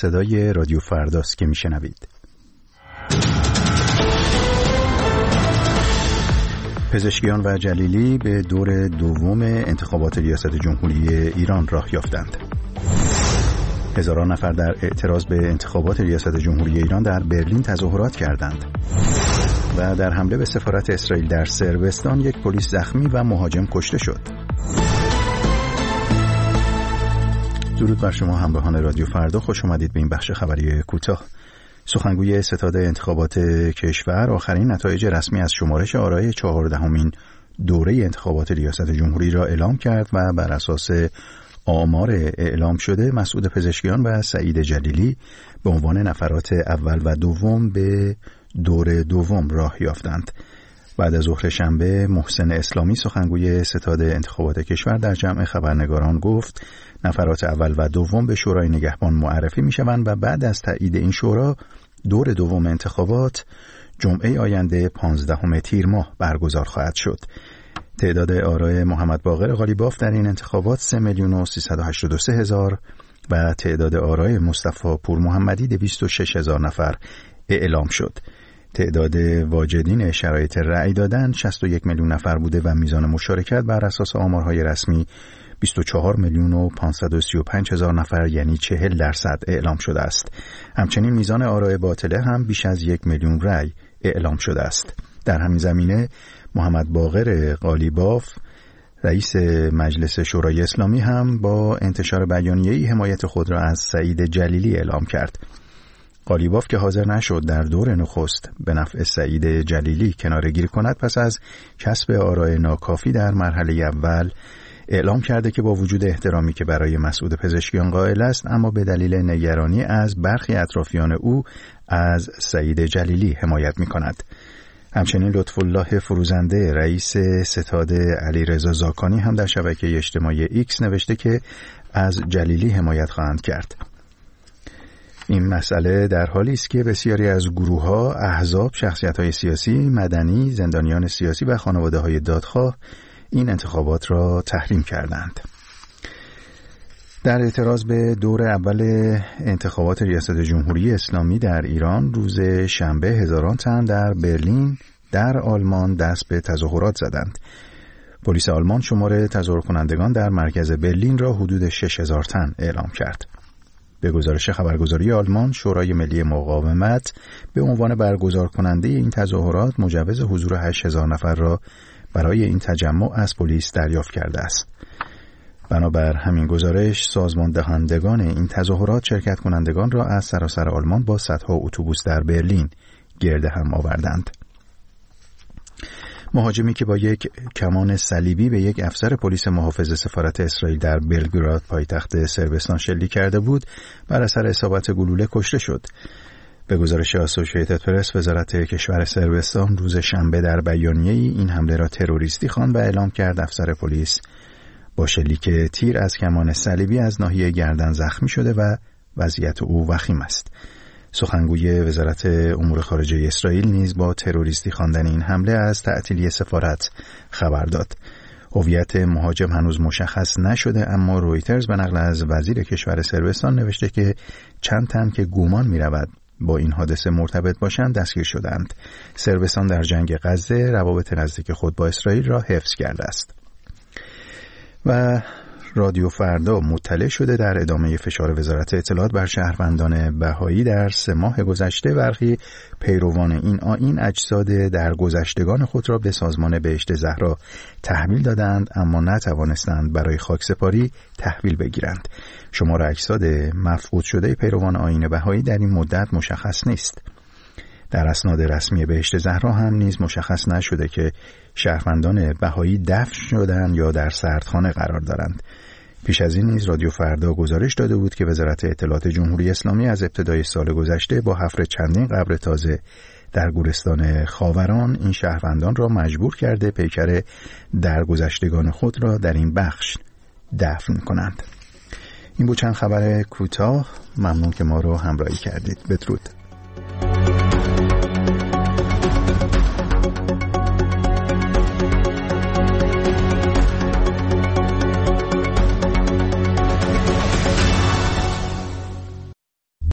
صدای رادیو فرداست که میشنوید. پزشکیان و جلیلی به دور دوم انتخابات ریاست جمهوری ایران راه یافتند. هزاران نفر در اعتراض به انتخابات ریاست جمهوری ایران در برلین تظاهرات کردند و در حمله به سفارت اسرائیل در صربستان یک پلیس زخمی و مهاجم کشته شد. درود بر شما همراهان رادیو فردا، خوش آمدید به این بخش خبری کوتاه. سخنگوی ستاد انتخابات کشور آخرین نتایج رسمی از شمارش آرای 14مین دوره انتخابات ریاست جمهوری را اعلام کرد و بر اساس آمار اعلام شده مسعود پزشکیان و سعید جلیلی به عنوان نفرات اول و دوم به دور دوم راه یافتند. بعد از ظهر شنبه محسن اسلامی سخنگوی ستاد انتخابات کشور در جمع خبرنگاران گفت نفرات اول و دوم به شورای نگهبان معرفی می شوند و بعد از تایید این شورا دور دوم انتخابات جمعه آینده 15 تیر ماه برگزار خواهد شد. تعداد آرای محمد باقر قالیباف در این انتخابات 3,383,000 و تعداد آرای مصطفی پور محمدی 260,000 نفر اعلام شد. تعداد واجدین شرایط رأی دادن 61 میلیون نفر بوده و میزان مشارکت بر اساس آمارهای رسمی 24,535,000 نفر یعنی 40% اعلام شده است. همچنین میزان آرای باطله هم بیش از 1 میلیون رأی اعلام شده است. در همین زمینه محمد باقر قالیباف رئیس مجلس شورای اسلامی هم با انتشار بیانیه‌ای حمایت خود را از سعید جلیلی اعلام کرد. قالیباف که حاضر نشد در دور نخست به نفع سعید جلیلی کناره‌گیری کند پس از کسب آرای ناکافی در مرحله اول اعلام کرده که با وجود احترامی که برای مسعود پزشکیان قائل است اما به دلیل نگرانی از برخی اطرافیان او از سعید جلیلی حمایت می‌کند. همچنین لطفالله فروزنده رئیس ستاد علیرضا زاکانی هم در شبکه اجتماعی ایکس نوشته که از جلیلی حمایت خواهند کرد. این مسئله در حالی است که بسیاری از گروه‌ها، احزاب، شخصیت‌های سیاسی، مدنی، زندانیان سیاسی و خانواده‌های دادخواه این انتخابات را تحریم کردند. در اعتراض به دور اول انتخابات ریاست جمهوری اسلامی در ایران روز شنبه هزاران تن در برلین در آلمان دست به تظاهرات زدند. پلیس آلمان شمار تظاهر کنندگان در مرکز برلین را حدود 6,000 تن اعلام کرد. به گزارش خبرگزاری آلمان، شورای ملی مقاومت به عنوان برگزار کننده این تظاهرات مجوز حضور 8,000 نفر را برای این تجمع از پلیس دریافت کرده است. بنابر همین گزارش سازمان دهندگان این تظاهرات شرکت کنندگان را از سراسر آلمان با صدها اتوبوس در برلین گرد هم آوردند. مهاجمی که با یک کمان صلیبی به یک افسر پلیس محافظ سفارت اسرائیل در بلگراد پایتخت صربستان شلیک کرده بود بر اثر اصابت گلوله کشته شد. به گزارش اسوسییتد پرس وزارت کشور صربستان روز شنبه در بیانیه‌ای این حمله را تروریستی خواند و اعلام کرد افسر پلیس با شلیک تیر از کمان صلیبی از ناحیه گردن زخمی شده و وضعیت او وخیم است. سخنگوی وزارت امور خارجه اسرائیل نیز با تروریستی خواندن این حمله از تعطیلی سفارت خبر داد. هویت مهاجم هنوز مشخص نشده اما رویترز به نقل از وزیر کشور صربستان نوشته که چند تن که گمان می‌رود با این حادثه مرتبط باشند دستگیر شدند. صربستان در جنگ غزه روابط نزدیک خود با اسرائیل را حفظ کرده است. و رادیو فردا مطلع شده در ادامه فشار وزارت اطلاعات بر شهروندان بهایی در 3 ماه گذشته برخی پیروان این آیین اجساد درگذشتگان خود را به سازمان بهشت زهرا تحویل دادند اما نتوانستند برای خاکسپاری تحویل بگیرند. شمار اجساد مفقود شده پیروان آیین بهایی در این مدت مشخص نیست. در اسناد رسمی بهشت زهرا هم نیز مشخص نشده که شهروندان بهایی دفن شدند یا در سردخانه قرار دارند. پیش از این نیز رادیو فردا گزارش داده بود که وزارت اطلاعات جمهوری اسلامی از ابتدای سال گذشته با حفر چندین قبر تازه در گورستان خاوران این شهروندان را مجبور کرده پیکر درگذشتگان خود را در این بخش دفن کنند. این بود چند خبر کوتاه. ممنون که ما رو همراهی کردید. بدرود.